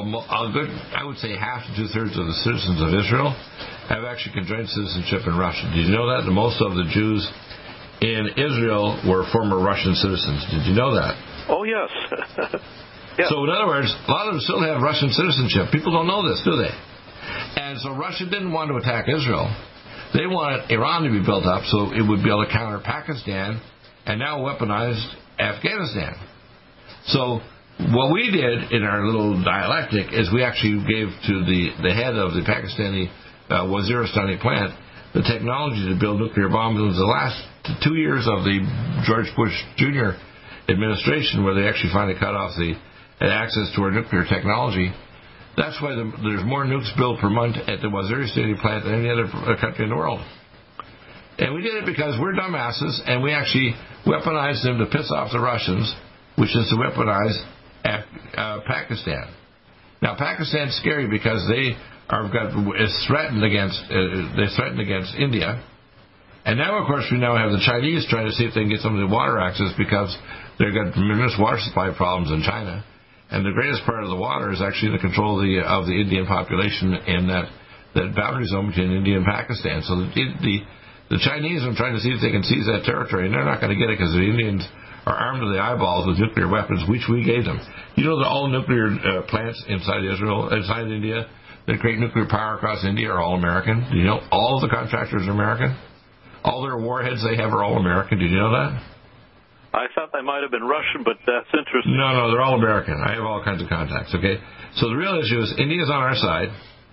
I would say half to two-thirds of the citizens of Israel have actually conjoined citizenship in Russia. Did you know that? Most of the Jews in Israel were former Russian citizens. Did you know that? Oh, yes. Yeah. So, in other words, a lot of them still have Russian citizenship. People don't know this, do they? And so Russia didn't want to attack Israel. They wanted Iran to be built up so it would be able to counter Pakistan and now weaponized Afghanistan. So what we did in our little dialectic is we actually gave to the head of the Pakistani Waziristani plant the technology to build nuclear bombs. It was the last 2 years of the George Bush Jr. administration where they actually finally cut off the access to our nuclear technology. That's why there's more nukes built per month at the Waziristani plant than any other country in the world. And we did it because we're dumbasses, and we actually weaponized them to piss off the Russians, which is to weaponize Pakistan. Now, Pakistan's scary because they threatened against India. And now, of course, we have the Chinese trying to see if they can get some of the water access because they've got tremendous water supply problems in China. And the greatest part of the water is actually in the control of the Indian population in that boundary zone between India and Pakistan. So the Chinese are trying to see if they can seize that territory, and they're not going to get it because the Indians are armed to the eyeballs with nuclear weapons, which we gave them. You know that all nuclear plants inside India, that create nuclear power across India are all American? Do you know all of the contractors are American? All their warheads they have are all American. Did you know that? I thought they might have been Russian, but that's interesting. No, they're all American. I have all kinds of contacts, okay? So the real issue is India's on our side.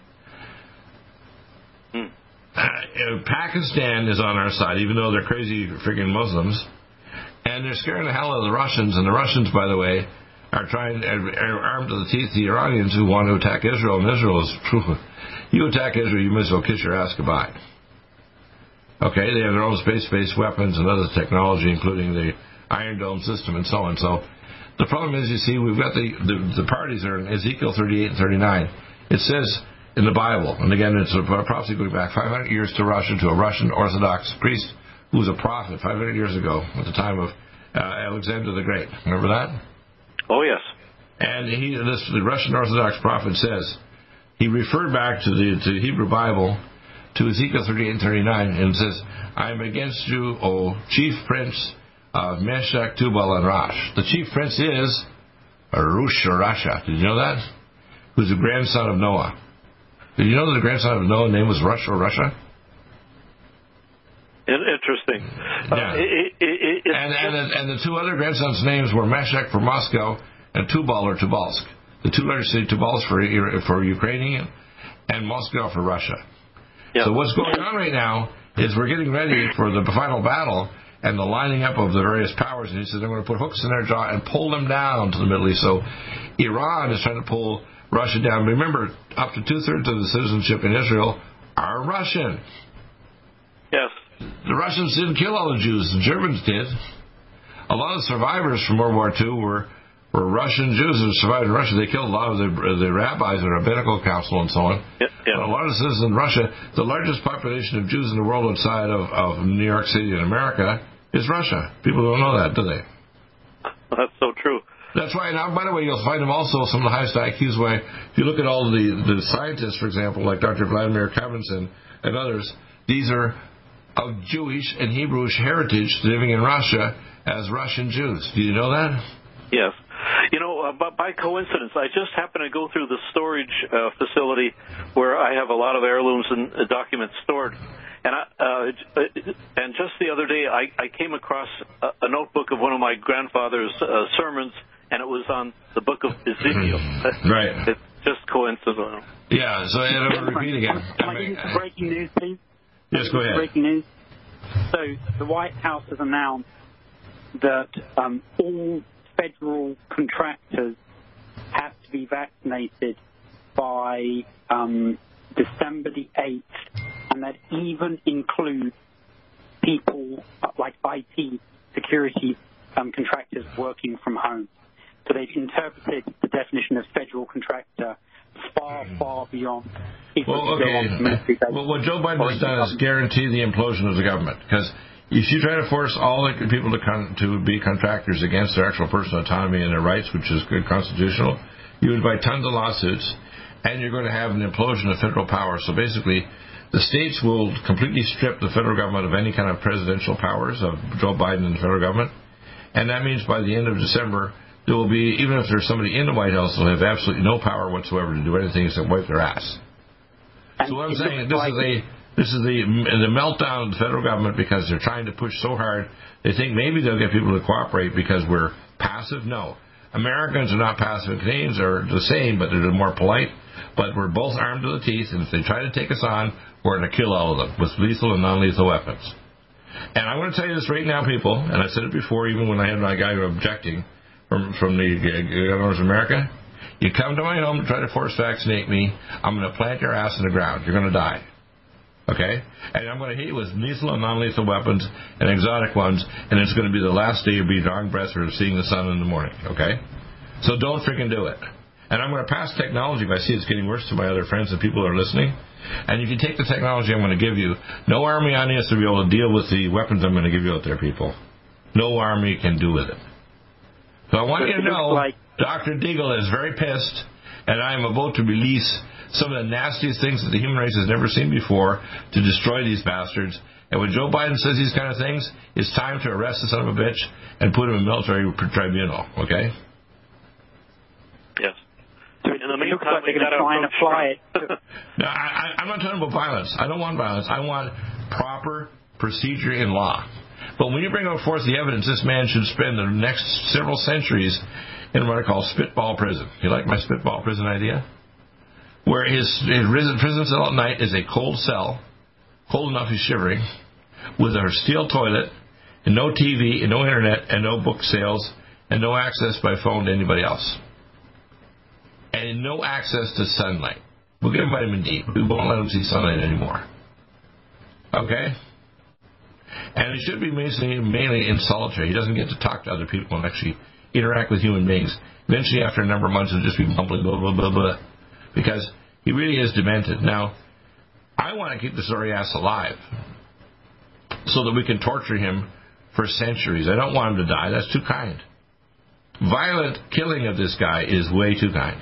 Pakistan is on our side, even though they're crazy freaking Muslims. And they're scaring the hell out of the Russians. And the Russians, by the way, are armed to the teeth the Iranians who want to attack Israel. And Israel is, you attack Israel, you might as well kiss your ass goodbye. Okay, they have their own space-based weapons and other technology, including the Iron Dome system and so on. So the problem is, you see, we've got the parties are in Ezekiel 38 and 39. It says in the Bible, and again, it's a prophecy going back 500 years to Russia, to a Russian Orthodox priest who was a prophet 500 years ago at the time of Alexander the Great. Remember that? Oh, yes. And the Russian Orthodox prophet says, he referred back to the Hebrew Bible, to Ezekiel 38 and 39, and says, I am against you, O chief prince of Meshach, Tubal, and Rosh. The chief prince is Rusha. Did you know that? Who's the grandson of Noah. Did you know that the grandson of Noah's name was Russia? Interesting. Yeah. And the two other grandsons' names were Meshach for Moscow and Tubal or Tobolsk. The two letters say Tobolsk for Ukrainian and Moscow for Russia. Yep. So what's going on right now is we're getting ready for the final battle and the lining up of the various powers. And he says, I'm going to put hooks in their jaw and pull them down to the Middle East. So Iran is trying to pull Russia down. Remember, up to 2/3 of the citizenship in Israel are Russian. Yes. The Russians didn't kill all the Jews. The Germans did. A lot of the survivors from World War II were Russian Jews who survived in Russia. They killed a lot of the rabbis, the rabbinical council, and so on. Yep. A lot of the citizens in Russia, the largest population of Jews in the world outside of New York City and America is Russia. People don't know that, do they? That's so true. That's why, now, by the way, you'll find them also some of the highest IQs. Why, if you look at all the scientists, for example, like Dr. Vladimir Kavinson and others, these are of Jewish and Hebrewish heritage living in Russia as Russian Jews. Do you know that? Yes. You know, by coincidence, I just happened to go through the storage facility where I have a lot of heirlooms and documents stored. And just the other day, I came across a notebook of one of my grandfather's sermons, and it was on the book of Ezekiel. Right. It's just coincidental. Yeah, so I'm going to repeat again. Can I give you some breaking news, please? Yes, go ahead. Breaking news. So the White House has announced that all federal contractors have to be vaccinated by December the 8th, and that even includes people like IT security contractors working from home. So they've interpreted the definition of federal contractor far, far beyond people who go on to military bases. Well, what Joe Biden has done is guarantee the implosion of the government. Because if you try to force all the people to be contractors against their actual personal autonomy and their rights, which is good constitutional, you invite tons of lawsuits, and you're going to have an implosion of federal power. So basically, the states will completely strip the federal government of any kind of presidential powers of Joe Biden and the federal government. And that means by the end of December, there will be, even if there's somebody in the White House, they'll have absolutely no power whatsoever to do anything except wipe their ass. So what I'm saying, this is the meltdown of the federal government because they're trying to push so hard. They think maybe they'll get people to cooperate because we're passive. No. Americans are not passive. Canadians are the same, but they're more polite. But we're both armed to the teeth, and if they try to take us on, we're going to kill all of them with lethal and non-lethal weapons. And I want to tell you this right now, people, and I said it before even when I had my guy objecting from the governors of America. You come to my home and try to force vaccinate me, I'm going to plant your ass in the ground. You're going to die. Okay? And I'm going to hit you with lethal and non-lethal weapons and exotic ones, and it's going to be the last day you'll be drawing breath or seeing the sun in the morning. Okay? So don't freaking do it. And I'm going to pass technology if I see it's getting worse to my other friends and people who are listening. And if you take the technology I'm going to give you, no army on us will be able to deal with the weapons I'm going to give you out there, people. No army can do with it. So I want you to know, Dr. Deagle is very pissed, and I am about to release some of the nastiest things that the human race has never seen before to destroy these bastards. And when Joe Biden says these kind of things, it's time to arrest the son of a bitch and put him in a military tribunal, okay? Yes. In the meantime, they're going to try and apply it. No, I'm not talking about violence. I don't want violence. I want proper procedure in law. But when you bring forth the evidence, this man should spend the next several centuries in what I call spitball prison. You like my spitball prison idea? Where his prison cell at night is a cold cell, cold enough he's shivering, with a steel toilet, and no TV, and no internet, and no book sales, and no access by phone to anybody else. And no access to sunlight. We'll give him vitamin D. We won't let him see sunlight anymore. Okay? And he should be mainly in solitary. He doesn't get to talk to other people and actually interact with human beings. Eventually, after a number of months, he'll just be mumbling, blah, blah, blah, blah. Because he really is demented. Now, I want to keep the sorry ass alive so that we can torture him for centuries. I don't want him to die. That's too kind. Violent killing of this guy is way too kind.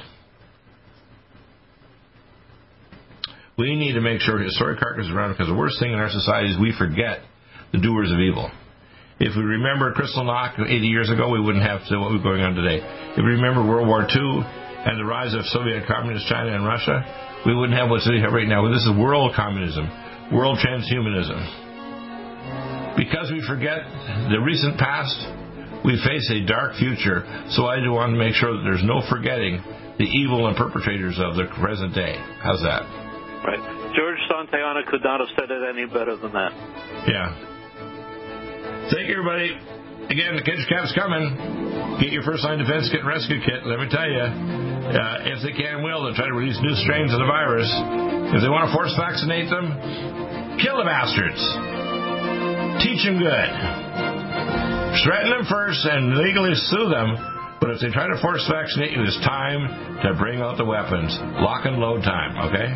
We need to make sure his sorry carcass is around, because the worst thing in our society is we forget the doers of evil. If we remember Kristallnacht 80 years ago, we wouldn't have what we're going on today. If we remember World War II and the rise of Soviet Communist China and Russia, we wouldn't have what we have right now. This is world communism, world transhumanism. Because we forget the recent past, we face a dark future, so I do want to make sure that there's no forgetting the evil and perpetrators of the present day. How's that? Right. George Santayana could not have said it any better than that. Yeah. Thank you, everybody. Again, the Kitchen Cap's coming. Get your first-line defense kit and rescue kit. Let me tell you, if they can, they'll try to release new strains of the virus. If they want to force vaccinate them, kill the bastards. Teach them good. Threaten them first and legally sue them. But if they try to force vaccinate you, it's time to bring out the weapons. Lock and load time, okay?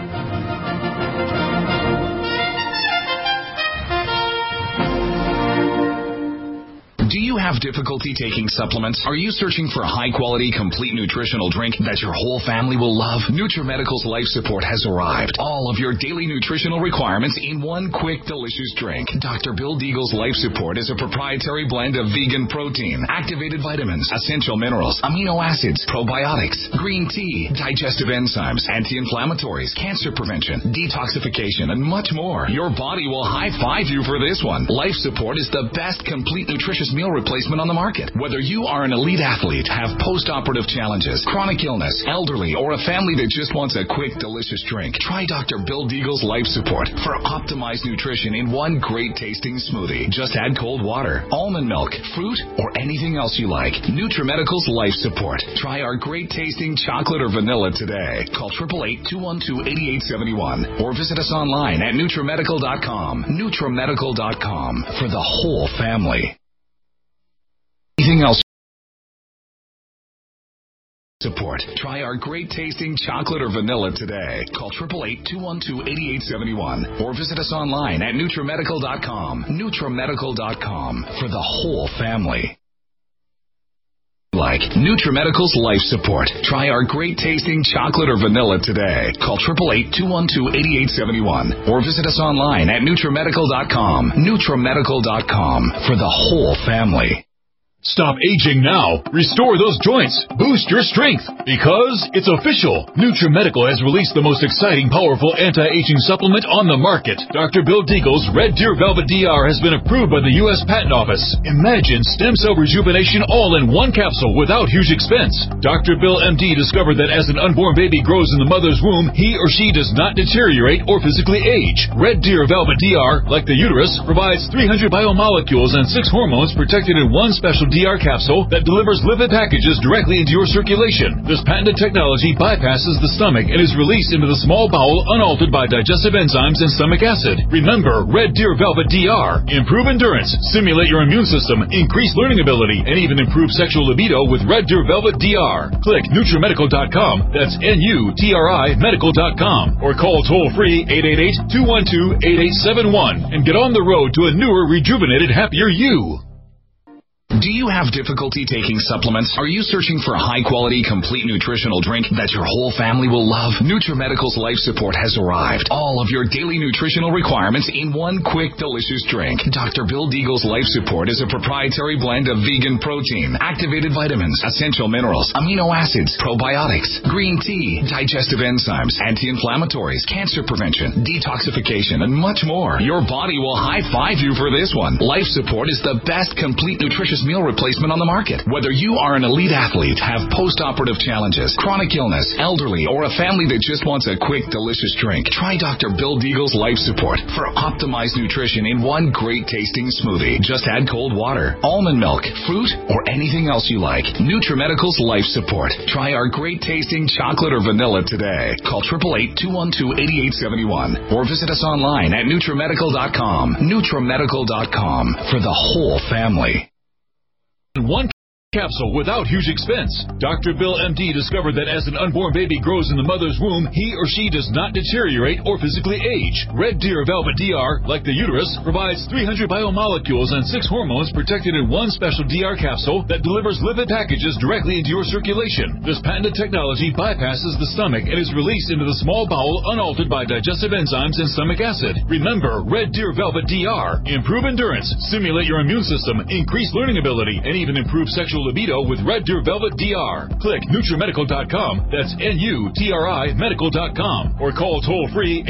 Do you have difficulty taking supplements? Are you searching for a high-quality, complete nutritional drink that your whole family will love? NutriMedical's Life Support has arrived. All of your daily nutritional requirements in one quick, delicious drink. Dr. Bill Deagle's Life Support is a proprietary blend of vegan protein, activated vitamins, essential minerals, amino acids, probiotics, green tea, digestive enzymes, anti-inflammatories, cancer prevention, detoxification, and much more. Your body will high-five you for this one. Life Support is the best complete nutritious meal replacement on the market. Whether you are an elite athlete, have post-operative challenges, chronic illness, elderly, or a family that just wants a quick, delicious drink, try Dr. Bill Deagle's Life Support for optimized nutrition in one great-tasting smoothie. Just add cold water, almond milk, fruit, or anything else you like. NutriMedical's Life Support. Try our great-tasting chocolate or vanilla today. Call 888-212-8871 or visit us online at NutriMedical.com. NutriMedical.com for the whole family. Anything else? Support. Try our great-tasting chocolate or vanilla today. Call 888-212-8871 or visit us online at NutriMedical.com. NutriMedical.com for the whole family. Like NutriMedical's Life Support. Try our great-tasting chocolate or vanilla today. Call 888-212-8871 or visit us online at NutriMedical.com. NutriMedical.com for the whole family. Stop aging now. Restore those joints. Boost your strength. Because it's official. NutriMedical has released the most exciting, powerful anti-aging supplement on the market. Dr. Bill Deagle's Red Deer Velvet DR has been approved by the U.S. Patent Office. Imagine stem cell rejuvenation all in one capsule without huge expense. Dr. Bill MD discovered that as an unborn baby grows in the mother's womb, he or she does not deteriorate or physically age. Red Deer Velvet DR, like the uterus, provides 300 biomolecules and 6 hormones protected in one special DR capsule that delivers lipid packages directly into your circulation. This patented technology bypasses the stomach and is released into the small bowel unaltered by digestive enzymes and stomach acid. Remember, Red Deer Velvet DR. Improve endurance, stimulate your immune system, increase learning ability, and even improve sexual libido with Red Deer Velvet DR. Click NutriMedical.com, that's N-U-T-R-I medical.com, or call toll-free 888-212-8871 and get on the road to a newer, rejuvenated, happier you. Do you have difficulty taking supplements? Are you searching for a high-quality, complete nutritional drink that your whole family will love? NutriMedical's Life Support has arrived. All of your daily nutritional requirements in one quick, delicious drink. Dr. Bill Deagle's Life Support is a proprietary blend of vegan protein, activated vitamins, essential minerals, amino acids, probiotics, green tea, digestive enzymes, anti-inflammatories, cancer prevention, detoxification, and much more. Your body will high-five you for this one. Life Support is the best complete nutritious meal replacement on the market. Whether you are an elite athlete, have post-operative challenges, chronic illness, elderly, or a family that just wants a quick, delicious drink, try Dr. Bill Deagle's Life Support for optimized nutrition in one great tasting smoothie. Just add cold water, almond milk, fruit, or anything else you like. NutriMedical's Life Support. Try our great tasting chocolate or vanilla today. Call 888-212-8871 or visit us online at NutriMedical.com. NutriMedical.com for the whole family. One capsule without huge expense. Dr. Bill MD discovered that as an unborn baby grows in the mother's womb, he or she does not deteriorate or physically age. Red Deer Velvet DR, like the uterus, provides 300 biomolecules and 6 hormones protected in one special DR capsule that delivers lipid packages directly into your circulation. This patented technology bypasses the stomach and is released into the small bowel unaltered by digestive enzymes and stomach acid. Remember, Red Deer Velvet DR. Improve endurance, stimulate your immune system, increase learning ability, and even improve sexual libido with Red Deer Velvet DR. Click NutriMedical.com, that's NUTRI Medical.com, or call toll-free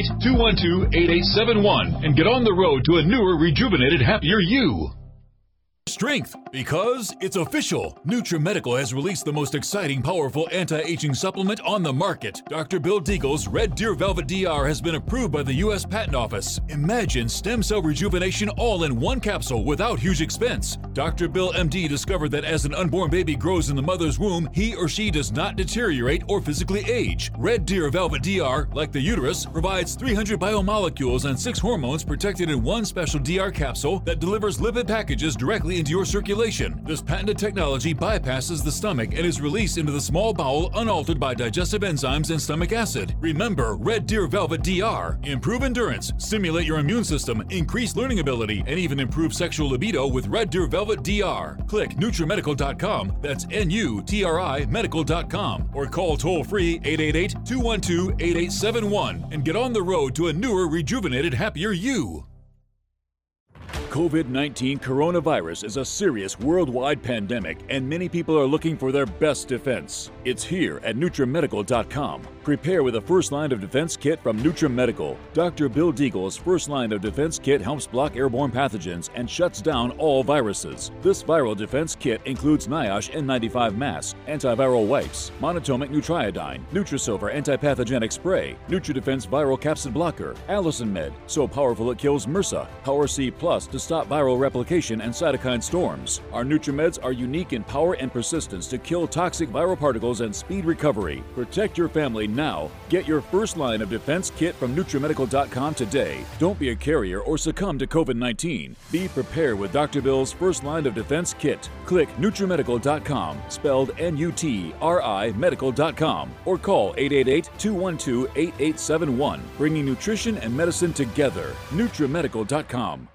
888-212-8871 and get on the road to a newer, rejuvenated, happier you. Strength, because it's official. NutriMedical has released the most exciting, powerful anti-aging supplement on the market. Dr. Bill Deagle's Red Deer Velvet DR has been approved by the U.S. Patent Office. Imagine stem cell rejuvenation all in one capsule without huge expense. Dr. Bill MD discovered that as an unborn baby grows in the mother's womb, he or she does not deteriorate or physically age. Red Deer Velvet DR, like the uterus, provides 300 biomolecules and 6 hormones protected in one special DR capsule that delivers lipid packages directly into your circulation. This patented technology bypasses the stomach and is released into the small bowel unaltered by digestive enzymes and stomach acid. Remember, Red Deer Velvet DR. Improve endurance, stimulate your immune system, increase learning ability, and even improve sexual libido with Red Deer Velvet DR. Click NutriMedical.com, that's NUTRI Medical.com, or call toll-free 888-212-8871 and get on the road to a newer, rejuvenated, happier you. COVID-19 coronavirus is a serious worldwide pandemic, and many people are looking for their best defense. It's here at NutriMedical.com. Prepare with a first line of defense kit from NutriMedical. Dr. Bill Deagle's first line of defense kit helps block airborne pathogens and shuts down all viruses. This viral defense kit includes NIOSH N95 mask, antiviral wipes, monatomic Nutriodine, Nutrisilver antipathogenic spray, NutriDefense viral capsid blocker, Allison Med, so powerful it kills MRSA, Power C Plus to stop viral replication and cytokine storms. Our NutriMeds are unique in power and persistence to kill toxic viral particles and speed recovery. Protect your family now. Get your first line of defense kit from NutriMedical.com today. Don't be a carrier or succumb to COVID-19. Be prepared with Dr. Bill's first line of defense kit. Click NutriMedical.com, spelled N-U-T-R-I Medical.com, or call 888-212-8871, bringing nutrition and medicine together. NutriMedical.com.